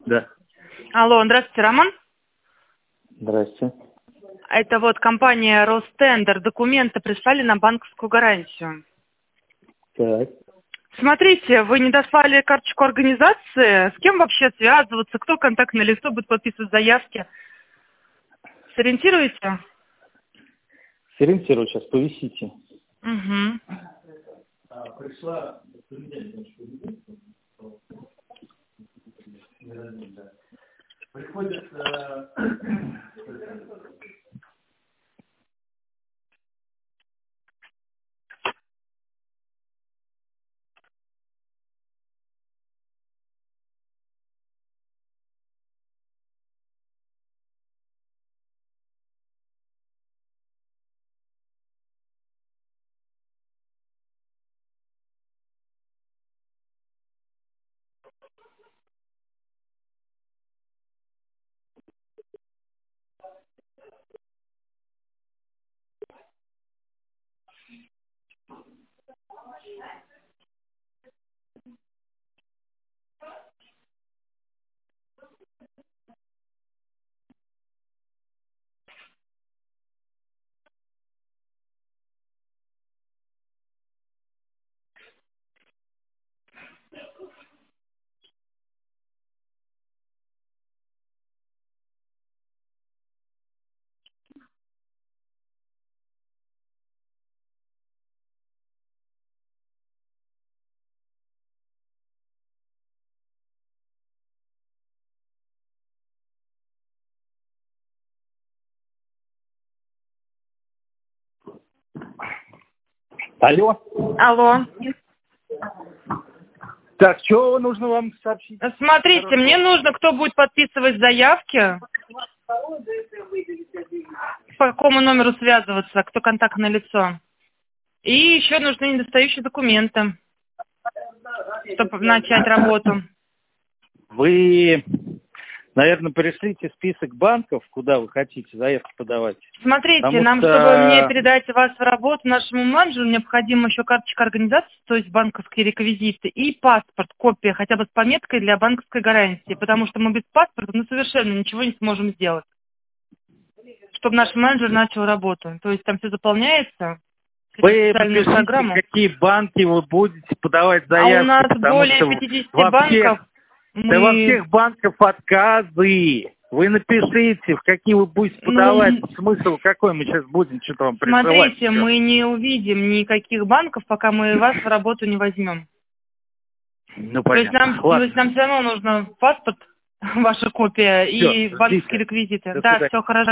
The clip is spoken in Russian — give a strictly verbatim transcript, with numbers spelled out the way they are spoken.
Да. Алло, здравствуйте, Роман. Здрасте. Это вот компания Ростендер. Документы прислали на банковскую гарантию. Так. Смотрите, вы не дослали карточку организации. С кем вообще связываться? Кто контактное лицо будет подписывать заявки? Сориентируете? Сориентирую сейчас, повисите. Угу. А, пришла... Приходит... Э... Алло. Алло. Так, что нужно вам сообщить? Смотрите, Хорошо. мне нужно, кто будет подписывать заявки. По какому номеру связываться, кто контактное лицо. И еще нужны недостающие документы, чтобы начать работу. Вы, наверное, пришлите список банков, куда вы хотите заявки подавать. Смотрите, Потому нам, что... чтобы мне передать вас в работу, нашему менеджеру необходима еще карточка организации, то есть банковские реквизиты, и паспорт, копия, хотя бы с пометкой для банковской гарантии, потому что мы без паспорта ну, совершенно ничего не сможем сделать, чтобы наш менеджер начал работу. То есть там все заполняется, Вы специальную напишите, программу. какие банки вы будете подавать А заявки, у нас потому более что пятидесяти во банков. всех, Мы... да во всех банках отказы. Вы напишите, в какие вы будете Ну, подавать. Смысл какой мы сейчас будем что-то вам присылать. смотрите, мы не увидим никаких банков, пока мы вас в работу не возьмем. Ну, То есть понятно. нам, то есть нам все равно нужно паспорт, ваша копия Все, и банковские ждите. реквизиты. До Да, свидания. все хорошо.